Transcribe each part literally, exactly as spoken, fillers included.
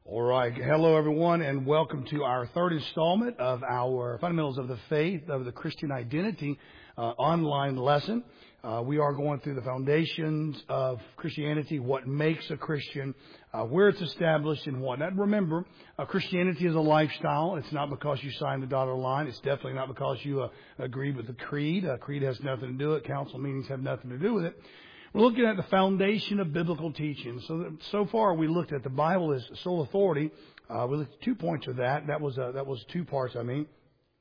All right. Hello, everyone, and welcome to our third installment of our Fundamentals of the Faith of the Christian Identity uh, online lesson. Uh, we are going through the foundations of Christianity, what makes a Christian, uh, where it's established, and whatnot. Remember, uh, Christianity is a lifestyle. It's not because you signed the dotted line. It's definitely not because you uh, agreed with the creed. Uh, creed has nothing to do with it. Council meetings have nothing to do with it. We're looking at the foundation of biblical teaching. So, that, so far we looked at the Bible as sole authority. Uh, we looked at two points of that. That was uh, that was two parts. I mean,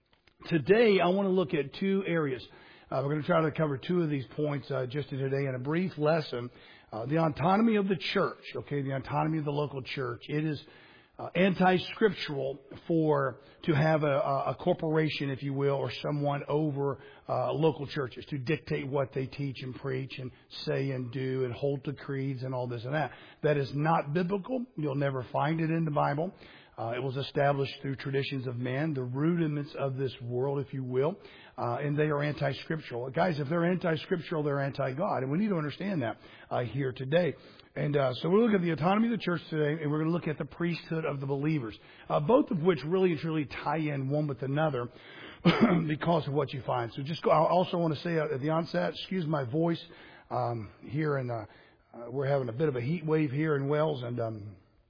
today I want to look at two areas. Uh, we're going to try to cover two of these points uh, just today in a brief lesson. Uh, the autonomy of the church. Okay, the autonomy of the local church. It is uh, anti-scriptural for to have a, a corporation, if you will, or someone over uh, local churches to dictate what they teach and preach and say and do and hold to creeds and all this and that. That is not biblical. You'll never find it in the Bible. Uh, it was established through traditions of men, the rudiments of this world, if you will, uh, and they are anti-scriptural. Guys, if they're anti-scriptural, they're anti-God, and we need to understand that uh, here today. And uh, so we're looking at the autonomy of the church today, and we're going to look at the priesthood of the believers, uh, both of which really and truly tie in one with another because of what you find. So just go, I also want to say at the onset, excuse my voice um, here, and uh, uh, we're having a bit of a heat wave here in Wells, and um,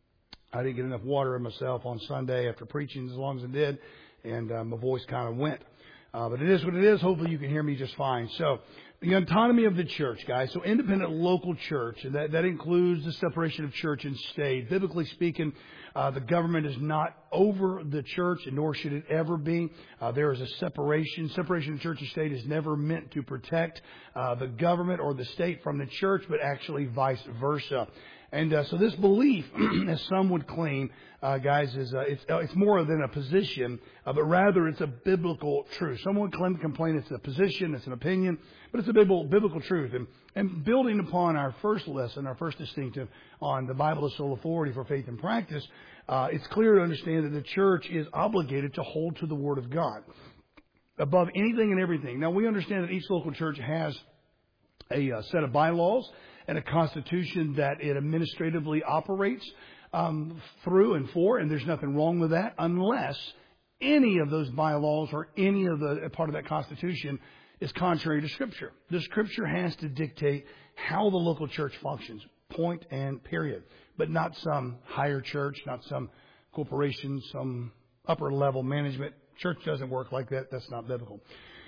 I didn't get enough water in myself on Sunday after preaching as long as I did, and uh, my voice kind of went. Uh, but it is what it is. Hopefully you can hear me just fine. So the autonomy of the church, guys. So independent local church, and that, that includes the separation of church and state. Biblically speaking, uh, the government is not over the church, and nor should it ever be. Uh, there is a separation. Separation of church and state is never meant to protect uh, the government or the state from the church, but actually vice versa. And uh, so this belief, as some would claim, uh, guys, is uh, it's, uh, it's more than a position, uh, but rather it's a biblical truth. Some would claim, complain it's a position, it's an opinion, but it's a biblical, biblical truth. And, and building upon our first lesson, our first distinctive on the Bible as sole authority for faith and practice, uh, it's clear to understand that the church is obligated to hold to the Word of God above anything and everything. Now, we understand that each local church has a uh, set of bylaws and a constitution that it administratively operates um, through and for, and there's nothing wrong with that unless any of those bylaws or any of the part of that constitution is contrary to Scripture. The Scripture has to dictate how the local church functions, point and period, but not some higher church, not some corporation, some upper level management. Church doesn't work like that. That's not biblical.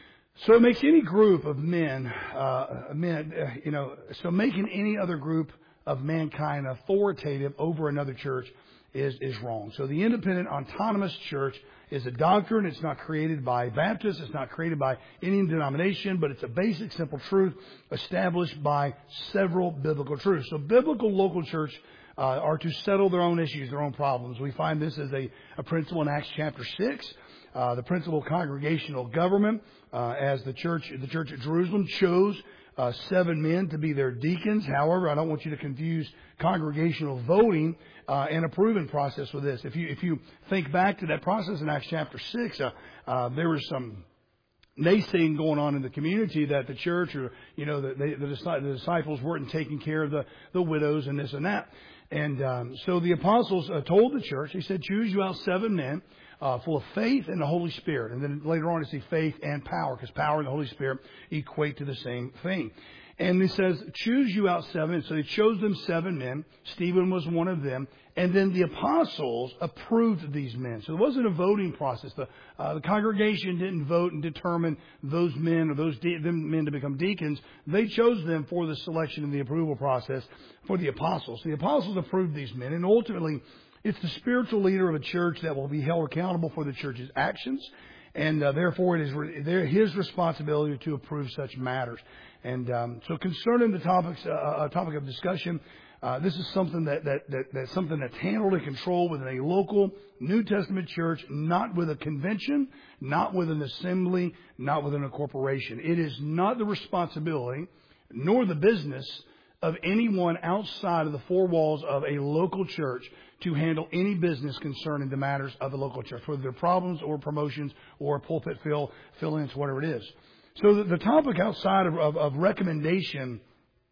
So it makes any group of men, uh, men, uh, you know, so making any other group of mankind authoritative over another church is, is wrong. So the independent autonomous church is a doctrine. It's not created by Baptists. It's not created by any denomination, but it's a basic, simple truth established by several biblical truths. So biblical local church uh, are to settle their own issues, their own problems. We find this as a, a principle in Acts chapter six. Uh, the principle of congregational government, uh, as the church, the church at Jerusalem chose uh, seven men to be their deacons. However, I don't want you to confuse congregational voting uh, and approving process with this. If you if you think back to that process in Acts chapter six, uh, uh, there was some naysaying going on in the community that the church or you know the, the, the disciples weren't taking care of the the widows and this and that. And um, so the apostles uh, told the church, they said, choose you out seven men uh, full of faith and the Holy Spirit. And then later on, you see faith and power, because power and the Holy Spirit equate to the same thing. And he says, choose you out seven. And so they chose them seven men. Stephen was one of them. And then the apostles approved these men. So it wasn't a voting process. The, uh, the congregation didn't vote and determine those men or those de- them men to become deacons. They chose them for the selection and the approval process for the apostles. The apostles approved these men. And ultimately, it's the spiritual leader of a church that will be held accountable for the church's actions. And uh, therefore, it is re- his responsibility to approve such matters. And um, so concerning the topics, uh, topic of discussion, uh, this is something that, that, that that's something that's handled and controlled within a local New Testament church, not with a convention, not with an assembly, not within a corporation. It is not the responsibility nor the business of anyone outside of the four walls of a local church to handle any business concerning the matters of the local church, whether they're problems or promotions or pulpit fill, fill-ins, whatever it is. So the, the topic outside of, of, of recommendation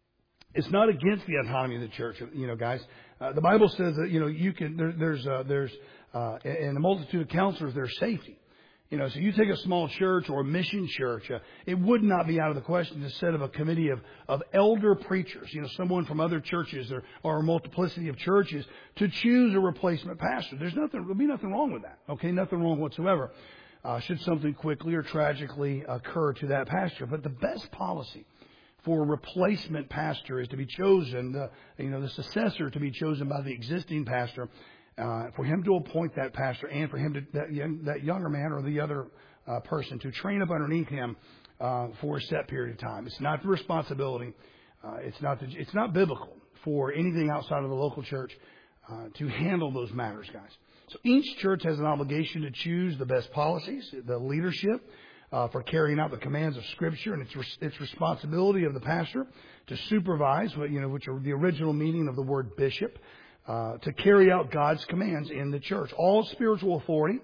It's not against the autonomy of the church, you know, guys. Uh, the Bible says that, you know, you can, there, there's, uh, there's, uh, in the multitude of counselors, there's safety. You know, so you take a small church or a mission church, uh, it would not be out of the question to set up a committee of, of elder preachers, you know, someone from other churches or, or a multiplicity of churches to choose a replacement pastor. There's nothing, there'll be nothing wrong with that. Okay. Nothing wrong whatsoever. Uh, should something quickly or tragically occur to that pastor. But the best policy for a replacement pastor is to be chosen, uh, you know, the successor to be chosen by the existing pastor, uh, for him to appoint that pastor and for him to, that, young, that younger man or the other uh, person to train up underneath him uh, for a set period of time. It's not the responsibility. Uh, it's not the, it's not biblical for anything outside of the local church uh, to handle those matters, guys. So each church has an obligation to choose the best policies, the leadership, Uh, for carrying out the commands of Scripture, and it's res- it's responsibility of the pastor to supervise, you know, which are the original meaning of the word bishop, uh, to carry out God's commands in the church. All spiritual authority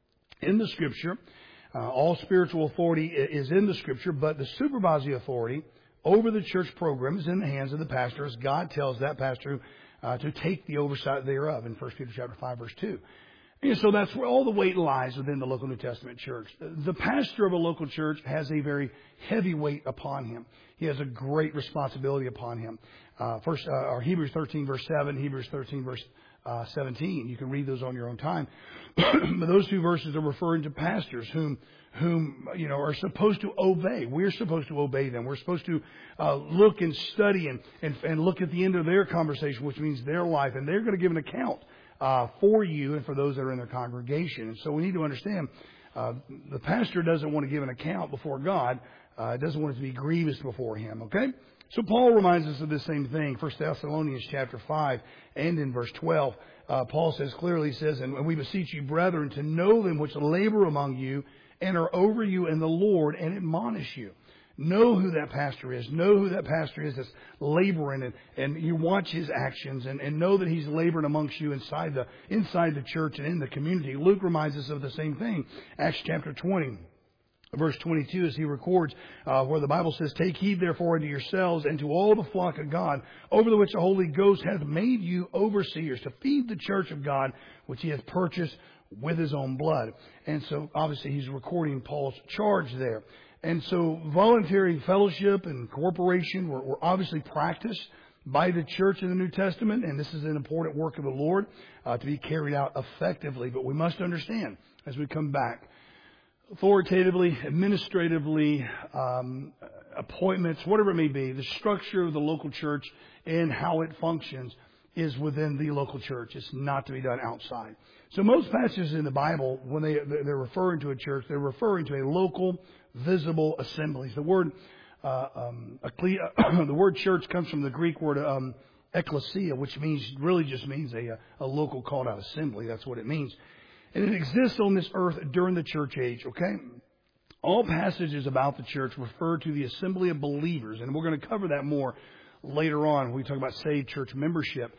in the Scripture, uh, all spiritual authority is in the Scripture, but the supervisory authority over the church program is in the hands of the pastor, as God tells that pastor uh, to take the oversight thereof in First Peter chapter five, verse two. And so that's where all the weight lies within the local New Testament church. The pastor of a local church has a very heavy weight upon him. He has a great responsibility upon him. Uh, first, uh, or Hebrews thirteen verse seven, Hebrews thirteen verse uh, seventeen. You can read those on your own time. But those two verses are referring to pastors whom, whom you know, are supposed to obey. We're supposed to obey them. We're supposed to uh, look and study and, and and look at the end of their conversation, which means their life, and they're going to give an account Uh, for you and for those that are in their congregation. And so we need to understand uh, the pastor doesn't want to give an account before God. Uh, doesn't want it to be grievous before Him. Okay? So Paul reminds us of the same thing. First Thessalonians chapter five and in verse twelve. Uh, Paul says clearly, he says, and we beseech you, brethren, to know them which labor among you and are over you in the Lord and admonish you. Know who that pastor is. Know who that pastor is that's laboring, and, and you watch his actions and, and know that he's laboring amongst you inside the inside the church and in the community. Luke reminds us of the same thing. Acts chapter twenty, verse twenty-two, as he records uh, where the Bible says, "Take heed therefore unto yourselves and to all the flock of God, over the which the Holy Ghost hath made you overseers, to feed the church of God, which he hath purchased with his own blood." And so obviously he's recording Paul's charge there. And so voluntary fellowship and cooperation were, were obviously practiced by the church in the New Testament, and this is an important work of the Lord uh, to be carried out effectively. But we must understand, as we come back, authoritatively, administratively, um, appointments, whatever it may be, the structure of the local church and how it functions is within the local church. It's not to be done outside. So most passages in the Bible, when they, they're referring to a church, they're referring to a local, visible assemblies. The word, uh, um, the word church comes from the Greek word um, ecclesia, which means really just means a, a local called out assembly. That's what it means, and it exists on this earth during the church age. Okay, all passages about the church refer to the assembly of believers, and we're going to cover that more later on when we talk about saved church membership.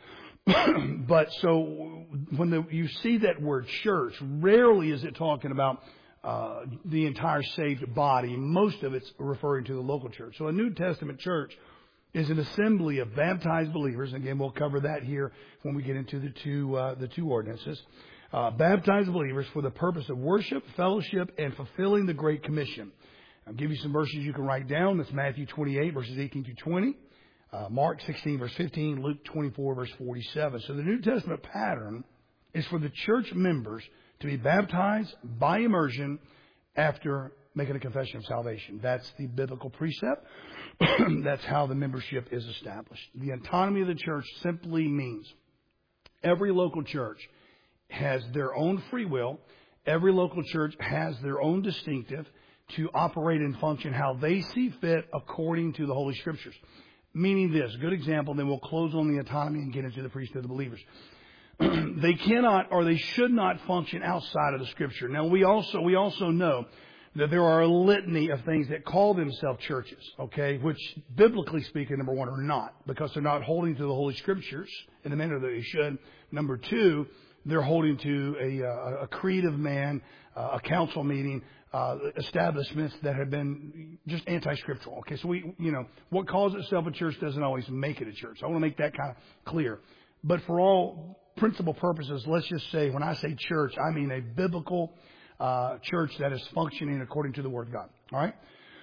But so when the, you see that word church, rarely is it talking about uh, the entire saved body. Most of it's referring to the local church. So a New Testament church is an assembly of baptized believers. Again, we'll cover that here when we get into the two uh, the two ordinances. Uh, baptized believers for the purpose of worship, fellowship, and fulfilling the Great Commission. I'll give you some verses you can write down. That's Matthew twenty-eight, verses eighteen through twenty. Uh, Mark sixteen, verse fifteen, Luke twenty-four, verse forty-seven. So the New Testament pattern is for the church members to be baptized by immersion after making a confession of salvation. That's the biblical precept. That's how the membership is established. The autonomy of the church simply means every local church has their own free will. Every local church has their own distinctive to operate and function how they see fit according to the Holy Scriptures. Meaning this, good example, then we'll close on the autonomy and get into the priesthood of the believers. They cannot or they should not function outside of the Scripture. Now we also we also know that there are a litany of things that call themselves churches, okay, which biblically speaking, number one, are not, because they're not holding to the Holy Scriptures in the manner that they should. Number two, they're holding to a, a, a creed of man, uh, a council meeting, uh, establishments that have been just anti-scriptural. Okay, so we, you know, what calls itself a church doesn't always make it a church. I want to make that kind of clear. But for all principal purposes, let's just say when I say church, I mean a biblical uh, church that is functioning according to the Word of God. All right?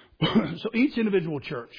So each individual church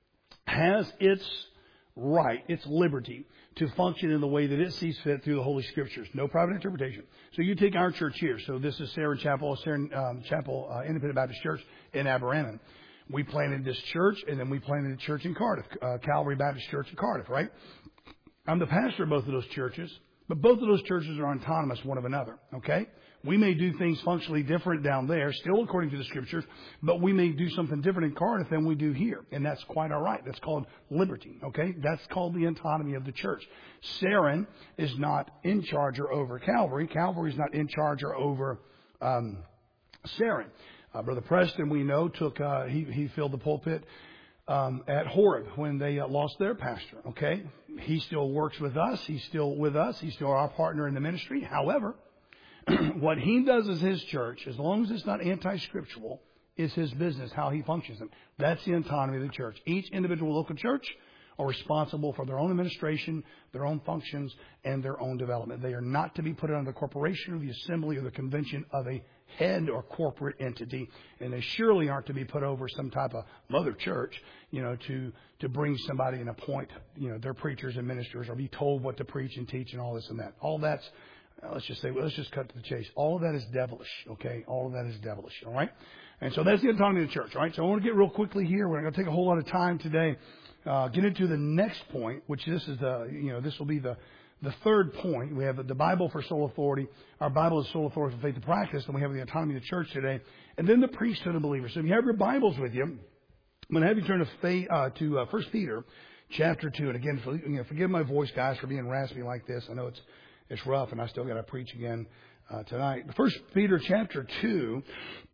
has its right, its liberty to function in the way that it sees fit through the Holy Scriptures. No private interpretation. So you take our church here. So this is Sarah Chapel, Sarah um, Chapel uh, Independent Baptist Church in Aberranon. We planted this church, and then we planted a church in Cardiff, uh, Calvary Baptist Church in Cardiff, right? I'm the pastor of both of those churches, but both of those churches are autonomous one of another, okay? We may do things functionally different down there, still according to the Scriptures, but we may do something different in Cardiff than we do here, and that's quite all right. That's called liberty, okay? That's called the autonomy of the church. Sarin is not in charge or over Calvary. Calvary is not in charge or over um, Sarin. Uh, Brother Preston, we know, took uh, he he filled the pulpit um, at Horeb when they uh, lost their pastor. Okay, he still works with us. He's still with us. He's still our partner in the ministry. However, what he does as his church, as long as it's not anti-scriptural, is his business, how he functions. And that's the autonomy of the church. Each individual local church are responsible for their own administration, their own functions, and their own development. They are not to be put under the corporation or the assembly or the convention of a head or corporate entity, and they surely aren't to be put over some type of mother church, you know, to to bring somebody and appoint, you know, their preachers and ministers, or be told what to preach and teach and all this and that. All that's, uh, let's just say, let's just cut to the chase. All of that is devilish, okay? All of that is devilish, all right? And so that's the autonomy of the church, all right? So I want to get real quickly here. We're going to take a whole lot of time today. Uh, get into the next point, which this is the, you know, this will be the, the third point. We have the Bible for soul authority. Our Bible is soul authority for faith to practice. And we have the autonomy of the church today. And then the priesthood of believers. So if you have your Bibles with you, I'm going to have you turn to, faith, uh, to uh, First Peter chapter two. And again, for, you know, forgive my voice, guys, for being raspy like this. I know it's, it's rough, and I still got to preach again uh, tonight. First Peter chapter two,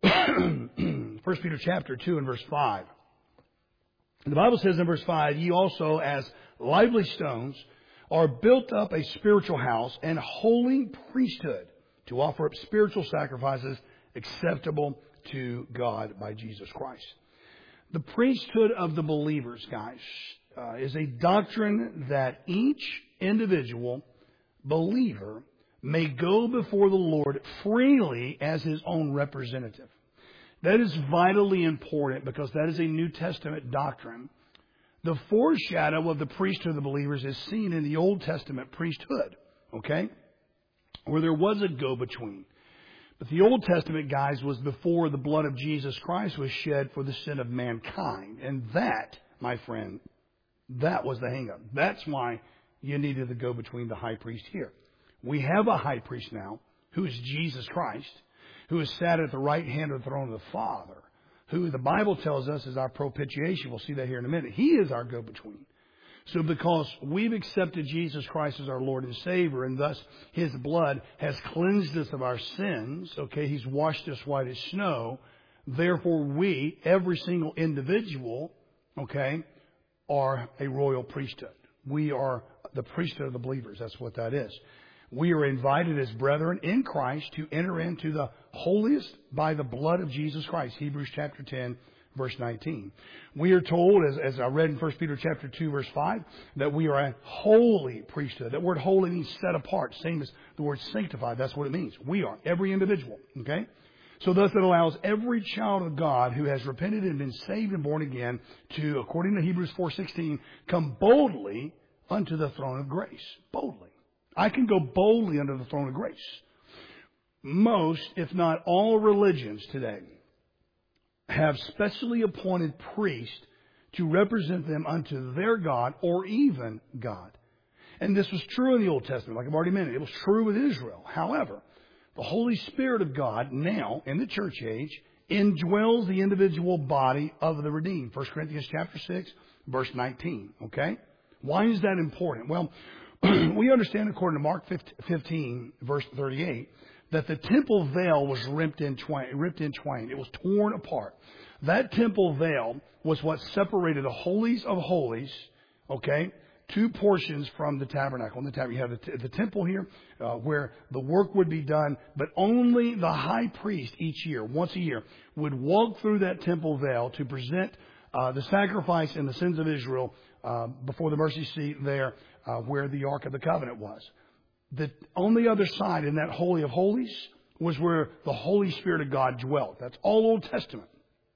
First Peter chapter two and verse five. The Bible says in verse five, ye also as lively stones are built up a spiritual house and holy priesthood to offer up spiritual sacrifices acceptable to God by Jesus Christ. The priesthood of the believers, guys, uh, is a doctrine that each individual believer may go before the Lord freely as his own representative. That is vitally important because that is a New Testament doctrine. The foreshadow of the priesthood of the believers is seen in the Old Testament priesthood, okay, where there was a go-between. But the Old Testament, guys, was before the blood of Jesus Christ was shed for the sin of mankind. And that, my friend, that was the hang-up. That's why you needed the go-between, the high priest here. We have a high priest now who is Jesus Christ, who is sat at the right hand of the throne of the Father, who the Bible tells us is our propitiation. We'll see that here in a minute. He is our go-between. So because we've accepted Jesus Christ as our Lord and Savior, and thus His blood has cleansed us of our sins, okay, He's washed us white as snow, therefore we, every single individual, okay, are a royal priesthood. We are the priesthood of the believers. That's what that is. We are invited as brethren in Christ to enter into the holiest by the blood of Jesus Christ. Hebrews chapter ten, verse nineteen. We are told, as, as I read in First Peter chapter two, verse five, that we are a holy priesthood. That word holy means set apart, same as the word sanctified. That's what it means. We are, every individual, okay? So thus it allows every child of God who has repented and been saved and born again to, according to Hebrews four sixteen, come boldly unto the throne of grace. Boldly. I can go boldly under the throne of grace. Most, if not all, religions today have specially appointed priests to represent them unto their God or even God. And this was true in the Old Testament, like I've already mentioned. It was true with Israel. However, the Holy Spirit of God now, in the church age, indwells the individual body of the redeemed. First Corinthians chapter six, verse nineteen. Okay? Why is that important? Well, we understand, according to Mark fifteen, verse thirty-eight, that the temple veil was ripped in twain. Ripped in twain. It was torn apart. That temple veil was what separated the holies of holies, okay, two portions from the tabernacle. In the tabernacle, you have the, t- the temple here, uh, where the work would be done, but only the high priest each year, once a year, would walk through that temple veil to present uh, the sacrifice and the sins of Israel uh, before the mercy seat there, uh, where the Ark of the Covenant was. The, on the other side, in that Holy of Holies, was where the Holy Spirit of God dwelt. That's all Old Testament.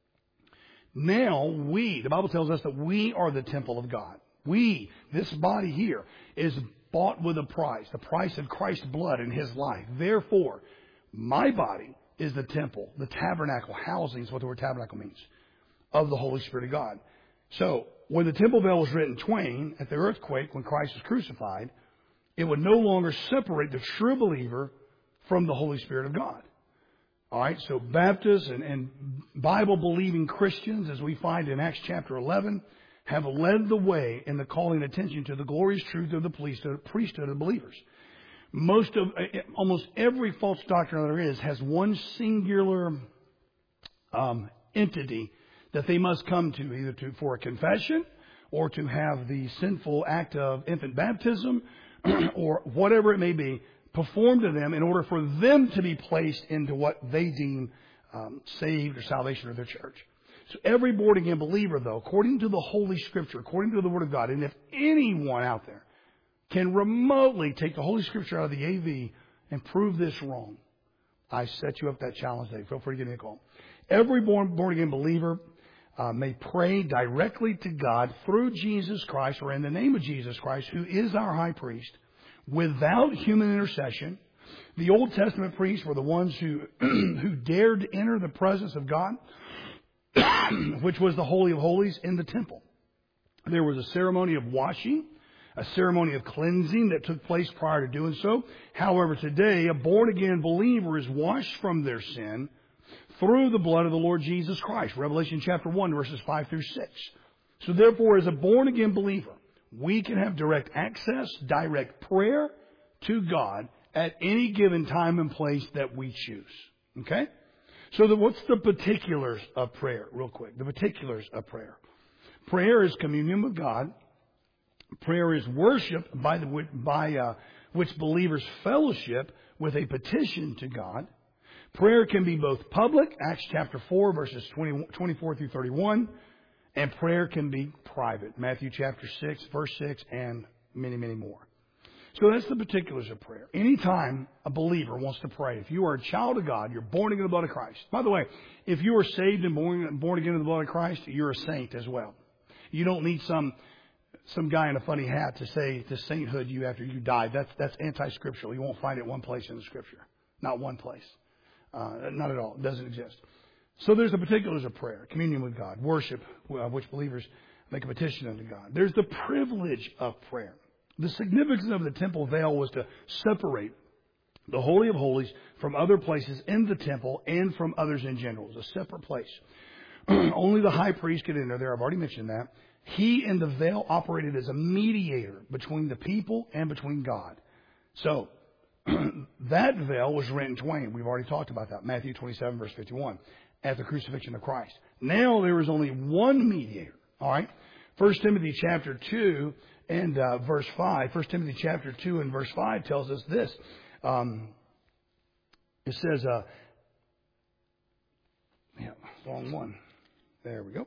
Now we, the Bible tells us that we are the temple of God. We, this body here, is bought with a price, the price of Christ's blood in His life. Therefore, my body is the temple, the tabernacle, housing is what the word tabernacle means, of the Holy Spirit of God. So, when the temple veil was rent in twain at the earthquake when Christ was crucified, it would no longer separate the true believer from the Holy Spirit of God. All right, so Baptists and, and Bible-believing Christians, as we find in Acts chapter eleven, have led the way in the calling attention to the glorious truth of the priesthood, priesthood of believers. Most of, almost every false doctrine there is has one singular um, entity that they must come to, either to for a confession or to have the sinful act of infant baptism or whatever it may be performed to them in order for them to be placed into what they deem um, saved or salvation of their church. So every born-again believer, though, according to the Holy Scripture, according to the Word of God, and if anyone out there can remotely take the Holy Scripture out of the A V and prove this wrong, I set you up that challenge today. Feel free to give me a call. Every born, born-again believer uh, may pray directly to God through Jesus Christ or in the name of Jesus Christ, who is our high priest, without human intercession. The Old Testament priests were the ones who who dared to enter the presence of God, which was the Holy of Holies in the temple. There was a ceremony of washing, a ceremony of cleansing that took place prior to doing so. However, today, a born-again believer is washed from their sin through the blood of the Lord Jesus Christ. Revelation chapter one, verses five through six. So therefore, as a born-again believer, we can have direct access, direct prayer to God at any given time and place that we choose. Okay? So the, what's the particulars of prayer, real quick? The particulars of prayer. Prayer is communion with God. Prayer is worship by, the, by uh, which believers fellowship with a petition to God. Prayer can be both public, Acts chapter four, verses twenty, twenty-four through thirty-one, and prayer can be private, Matthew chapter six, verse six, and many, many more. So that's the particulars of prayer. Anytime a believer wants to pray, if you are a child of God, you're born again in the blood of Christ. By the way, if you are saved and born, born again in the blood of Christ, you're a saint as well. You don't need some some guy in a funny hat to say to sainthood you after you died. That's that's anti-scriptural. You won't find it one place in the Scripture. Not one place. Uh, not at all. It doesn't exist. So there's the particulars of prayer, communion with God, worship, uh, which believers make a petition unto God. There's the privilege of prayer. The significance of the temple veil was to separate the Holy of Holies from other places in the temple and from others in general. It was a separate place. Only the high priest could enter there. I've already mentioned that. He and the veil operated as a mediator between the people and between God. So that veil was rent in twain. We've already talked about that. Matthew twenty-seven, verse fifty-one. At the crucifixion of Christ. Now there is only one mediator. All right. First Timothy chapter two and uh, verse five. First Timothy chapter two and verse five tells us this. Um, it says, uh, yeah, wrong one. There we go.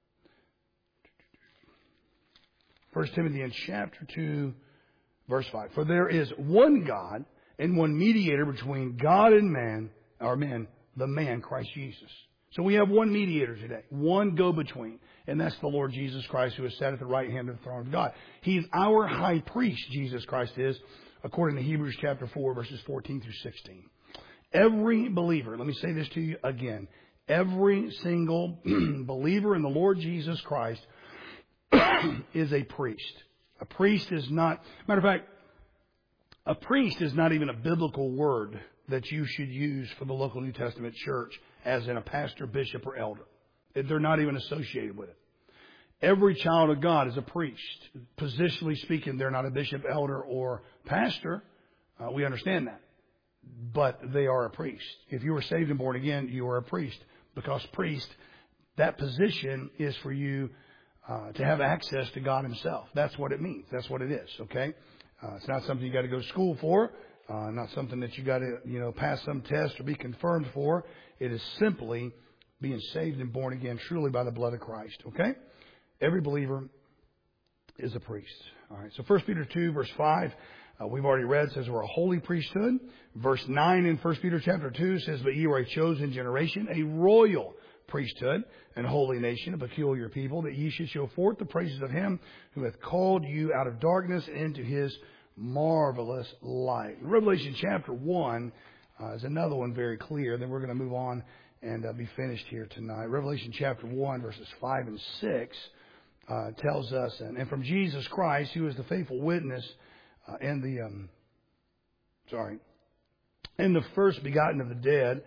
First Timothy in chapter two, verse five. For there is one God and one mediator between God and man, or men, the man, Christ Jesus. So we have one mediator today, one go-between, and that's the Lord Jesus Christ, who is sat at the right hand of the throne of God. He's our high priest, Jesus Christ is, according to Hebrews chapter four, verses fourteen through sixteen. Every believer, let me say this to you again, every single believer in the Lord Jesus Christ is a priest. A priest is not, matter of fact, a priest is not even a biblical word that you should use for the local New Testament church as in a pastor, bishop, or elder. They're not even associated with it. Every child of God is a priest. Positionally speaking, they're not a bishop, elder, or pastor. Uh, we understand that. But they are a priest. If you are saved and born again, you are a priest. Because priest, that position is for you uh, to have access to God himself. That's what it means. That's what it is, okay? Uh, it's not something you got to go to school for. Uh, not something that you got to, you know, pass some test or be confirmed for. It is simply being saved and born again truly by the blood of Christ, okay? Every believer is a priest. All right, so First Peter two, verse five, uh, we've already read, says we're a holy priesthood. Verse nine in First Peter chapter two says, but ye are a chosen generation, a royal priesthood, and holy nation, a peculiar people, that ye should show forth the praises of him who hath called you out of darkness into his marvelous light. Revelation chapter one uh, is another one very clear. Then we're going to move on and uh, be finished here tonight. Revelation chapter one, verses five and six uh, tells us, and, and from Jesus Christ, who is the faithful witness uh, and the, um, sorry, and the first begotten of the dead,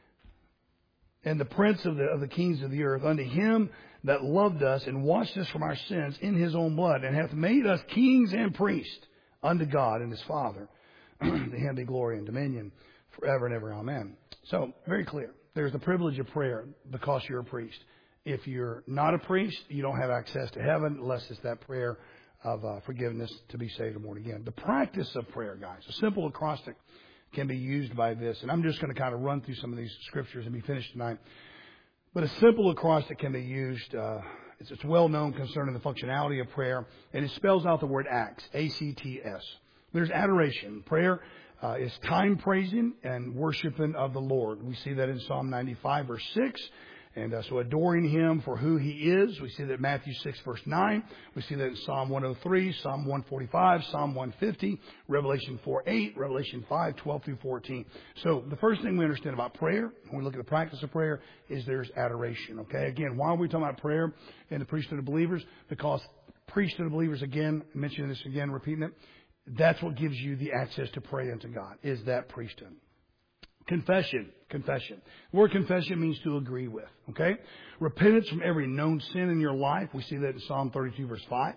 and the prince of the, of the kings of the earth, unto him that loved us and washed us from our sins in his own blood, and hath made us kings and priests unto God and his Father. To him be glory and dominion forever and ever. Amen. So, very clear. There's the privilege of prayer because you're a priest. If you're not a priest, you don't have access to heaven unless it's that prayer of uh, forgiveness to be saved and born again. The practice of prayer, guys, a simple acrostic can be used by this. And I'm just going to kind of run through some of these scriptures and be finished tonight. But a simple acrostic can be used. Uh, it's, it's well known concerning the functionality of prayer. And it spells out the word acts, A C T S. There's adoration. Prayer uh, is time praising and worshiping of the Lord. We see that in Psalm ninety-five, verse six. And uh, so adoring him for who he is. We see that in Matthew six, verse nine. We see that in Psalm one oh three, Psalm one forty-five, Psalm one fifty, Revelation four eight, Revelation five twelve through fourteen. So the first thing we understand about prayer, when we look at the practice of prayer, is there's adoration. Okay, again, why are we talking about prayer in the priesthood of believers? Because priesthood of believers, again, mentioning this again, repeating it, that's what gives you the access to pray unto God, is that priesthood. Confession. Confession. The word confession means to agree with. Okay? Repentance from every known sin in your life. We see that in Psalm thirty-two, verse five.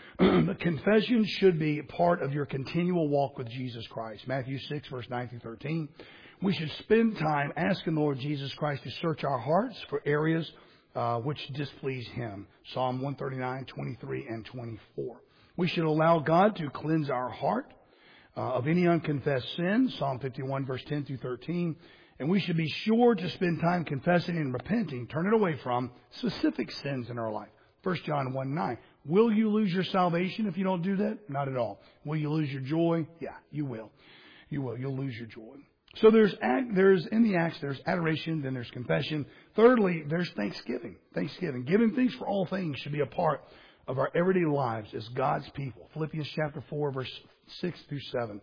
But confession should be part of your continual walk with Jesus Christ. Matthew six, verse nine through thirteen. We should spend time asking the Lord Jesus Christ to search our hearts for areas uh, which displease him. Psalm one thirty-nine, twenty-three, and twenty-four. We should allow God to cleanse our heart Uh, of any unconfessed sin, Psalm fifty-one, verse ten through thirteen. And we should be sure to spend time confessing and repenting, turning away from specific sins in our life. First John one nine. Will you lose your salvation if you don't do that? Not at all. Will you lose your joy? Yeah, you will. You will. You'll lose your joy. So there's, there's in the acts, there's adoration, then there's confession. Thirdly, there's thanksgiving. Thanksgiving. Giving thanks for all things should be a part of our everyday lives as God's people. Philippians chapter four, verse six through seven.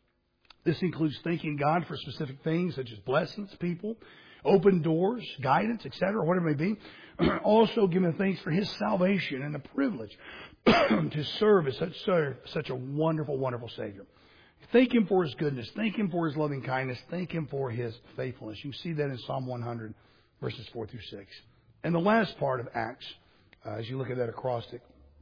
This includes thanking God for specific things such as blessings, people, open doors, guidance, et cetera, whatever it may be. Also giving thanks for his salvation and the privilege to serve as such, such a wonderful, wonderful Savior. Thank him for his goodness. Thank him for his loving kindness. Thank him for his faithfulness. You see that in Psalm one hundred, verses four through six. And the last part of Acts, uh, as you look at that acrostic,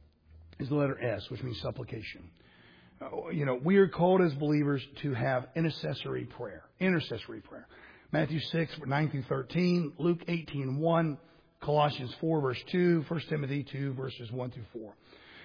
is the letter S, which means supplication. Uh, you know, we are called as believers to have intercessory prayer. Intercessory prayer. Matthew six, nine through thirteen, Luke eighteen, one, Colossians four, verse two, First Timothy two, verses one through four.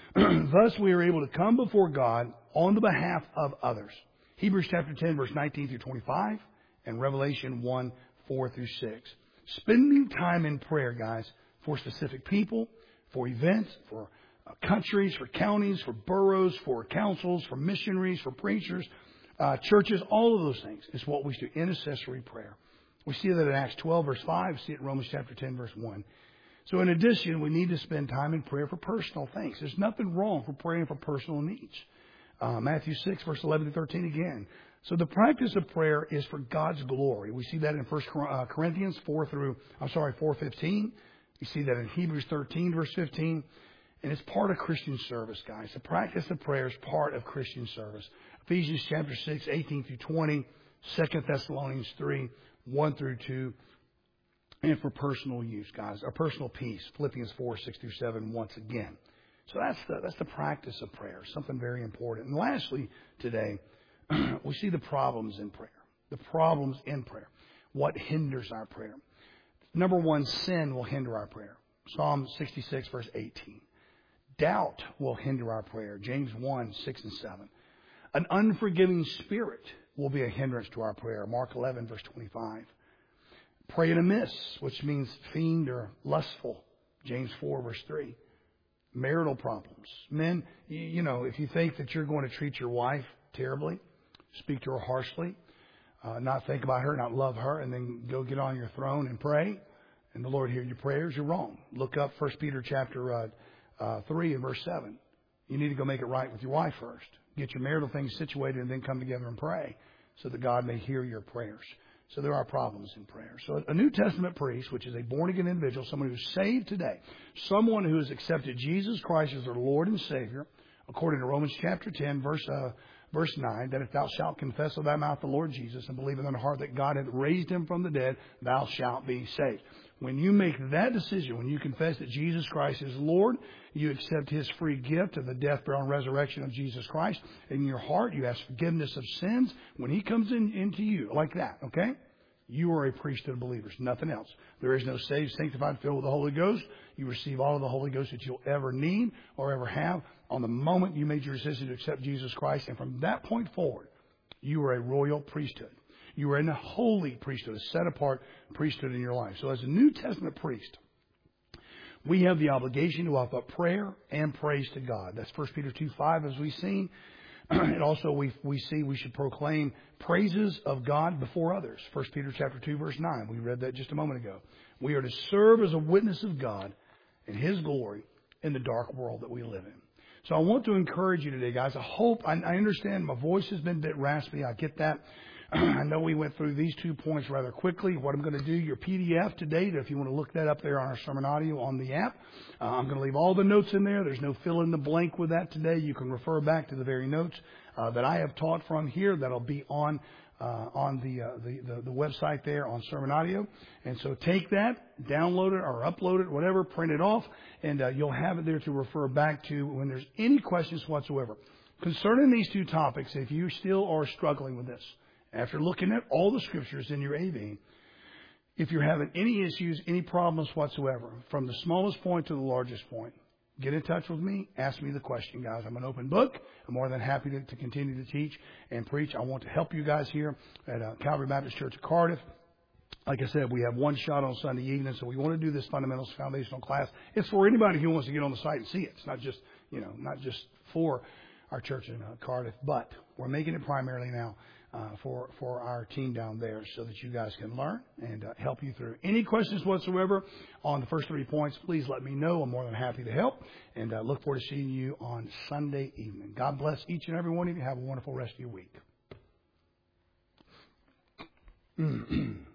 Thus we are able to come before God on the behalf of others. Hebrews chapter ten, verse nineteen through twenty-five, and Revelation one, four through six. Spending time in prayer, guys, for specific people, for events, for countries, for counties, for boroughs, for councils, for missionaries, for preachers, uh, churches, all of those things is what we do. Intercessory prayer. We see that in Acts twelve, verse five. We see it in Romans chapter ten, verse one. So in addition, we need to spend time in prayer for personal things. There's nothing wrong for praying for personal needs. Uh, Matthew six, verse eleven to thirteen again. So the practice of prayer is for God's glory. We see that in First Corinthians four through, I'm sorry, four fifteen. We see that in Hebrews thirteen, verse fifteen. And it's part of Christian service, guys. The practice of prayer is part of Christian service. Ephesians chapter six, eighteen through twenty, Second Thessalonians three, one through two, and for personal use, guys, or personal peace. Philippians four, six through seven, once again. So that's the, that's the practice of prayer, something very important. And lastly, today, we see the problems in prayer. The problems in prayer. What hinders our prayer? Number one, sin will hinder our prayer. Psalm sixty-six, verse eighteen. Doubt will hinder our prayer. James one, six and seven. An unforgiving spirit will be a hindrance to our prayer. Mark eleven, verse twenty-five. Praying amiss, which means fiend or lustful. James four, verse three. Marital problems. Men, you know, if you think that you're going to treat your wife terribly, speak to her harshly, uh, not think about her, not love her, and then go get on your throne and pray, and the Lord hear your prayers, you're wrong. Look up First Peter chapter uh, uh, three and verse seven. You need to go make it right with your wife first. Get your marital things situated and then come together and pray so that God may hear your prayers. So there are problems in prayer. So a New Testament priest, which is a born-again individual, someone who's saved today, someone who has accepted Jesus Christ as their Lord and Savior, according to Romans chapter ten, verse uh, verse nine, that if thou shalt confess with thy mouth the Lord Jesus and believe in thine heart that God hath raised him from the dead, thou shalt be saved. When you make that decision, when you confess that Jesus Christ is Lord, you accept his free gift of the death, burial, and resurrection of Jesus Christ. In your heart, you ask forgiveness of sins. When he comes in into you, like that, okay? You are a priesthood of believers, nothing else. There is no saved, sanctified, filled with the Holy Ghost. You receive all of the Holy Ghost that you'll ever need or ever have on the moment you made your decision to accept Jesus Christ. And from that point forward, you are a royal priesthood. You are in a holy priesthood, a set-apart priesthood in your life. So as a New Testament priest, we have the obligation to offer up prayer and praise to God. That's First Peter two five, as we've seen. And also we we see we should proclaim praises of God before others. First Peter chapter two, verse nine. We read that just a moment ago. We are to serve as a witness of God and his glory in the dark world that we live in. So I want to encourage you today, guys. I hope, I, I understand my voice has been a bit raspy. I get that. I know we went through these two points rather quickly. What I'm going to do, your P D F today, if you want to look that up there on our sermon audio on the app, uh, I'm going to leave all the notes in there. There's no fill in the blank with that today. You can refer back to the very notes uh, that I have taught from here. That'll be on uh, on the, uh, the, the the website there on sermon audio. And so take that, download it or upload it, whatever, print it off, and uh, you'll have it there to refer back to when there's any questions whatsoever concerning these two topics. If you still are struggling with this, after looking at all the scriptures in your A V, if you're having any issues, any problems whatsoever, from the smallest point to the largest point, get in touch with me. Ask me the question, guys. I'm an open book. I'm more than happy to, to continue to teach and preach. I want to help you guys here at uh, Calvary Baptist Church of Cardiff. Like I said, we have one shot on Sunday evening, so we want to do this fundamentals foundational class. It's for anybody who wants to get on the site and see it. It's not just, you know, not just for our church in uh, Cardiff, but we're making it primarily now Uh, for for our team down there so that you guys can learn and uh, help you through. Any questions whatsoever on the first three points, please let me know. I'm more than happy to help, and uh, look forward to seeing you on Sunday evening. God bless each and every one of you. Have a wonderful rest of your week.